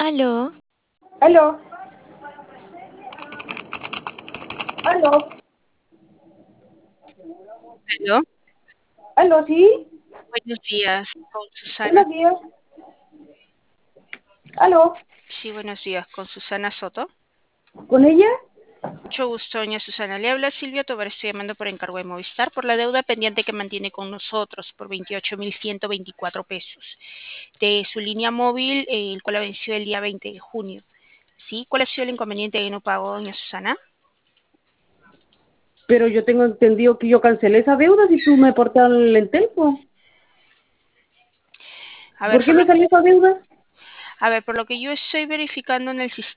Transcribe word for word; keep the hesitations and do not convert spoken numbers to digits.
Aló, Aló, aló, Aló, aló, sí, buenos días, con Susana. buenos días, aló, Sí, buenos días, con Susana Soto. ¿con ella? Mucho gusto, doña Susana. Le habla Silvia Tobar, estoy llamando por encargo de Movistar por la deuda pendiente que mantiene con nosotros por veintiocho mil ciento veinticuatro pesos de su línea móvil, eh, el cual ha vencido el día veinte de junio. ¿Sí? ¿Cuál ha sido el inconveniente de no pago, doña Susana? Pero yo tengo entendido que yo cancelé esa deuda si tú me portas el Entel, po. A ver, ¿Por qué por lo, me salió esa deuda? a ver, por lo que yo estoy verificando en el sistema,